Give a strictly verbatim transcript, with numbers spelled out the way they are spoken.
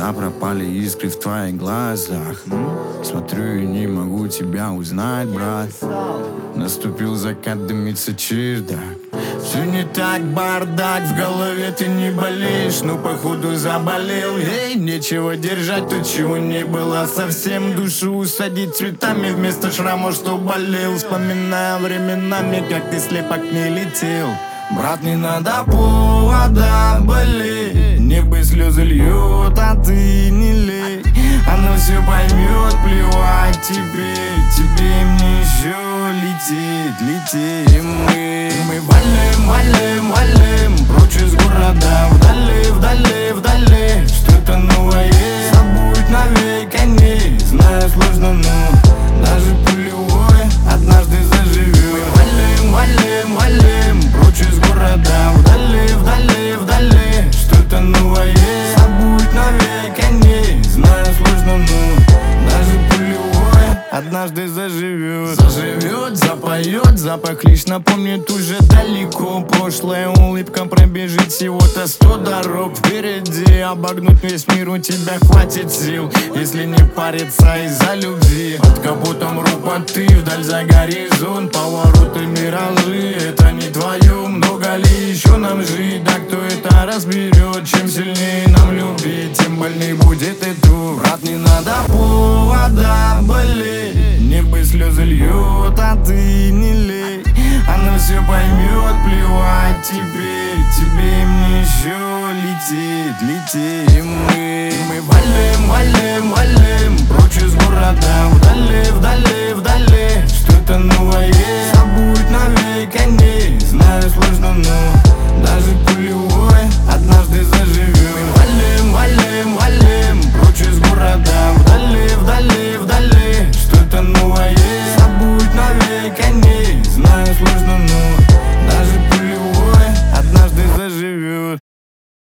Куда пропали искры в твоих глазах? Смотрю и не могу тебя узнать, брат. Наступил закат, дымится чердак. Все не так, бардак, в голове ты не болеешь, но походу заболел. Эй, нечего держать то, чего не было совсем. Душу усадить цветами вместо шрама, что болел. Вспоминая временами, как ты слепок не летел. Брат, не надо повода болеть. Небо слезы льет, а ты не лей. Оно все поймет, плевать теперь. Тебе и мне еще лететь, лететь. Мы, мы валим, валим, валим прочь из города, вдали, вдали, вдали. Что-то новое забудь навек, а не знаю, сложно, но даже пулевой однажды заживет. Мы валим, валим, валим прочь из города, вдали, вдали, вдали. Что-то новое забудь навек, а не знаю, сложно, но даже пулевой однажды заживет. Заживет, запоет, запах лишь напомнит уже далеко. Прошлая улыбка пробежит всего-то сто дорог впереди. Обогнуть весь мир у тебя хватит сил, если не париться из-за любви. Под капотом роботы, вдаль за горизонт, повороты, миражи. Это не твое, много ли еще нам жить? Да кто это разберет? Чем сильнее нам любить, тем больней будет и тут. Брат, не надо повода болеть. Небо слезы льет, а ты не лей. Оно все поймет, плевать теперь. Тебе и мне еще лететь, лететь. Мы, мы валим, валим, валим прочь из города, вдали, вдали, вдали.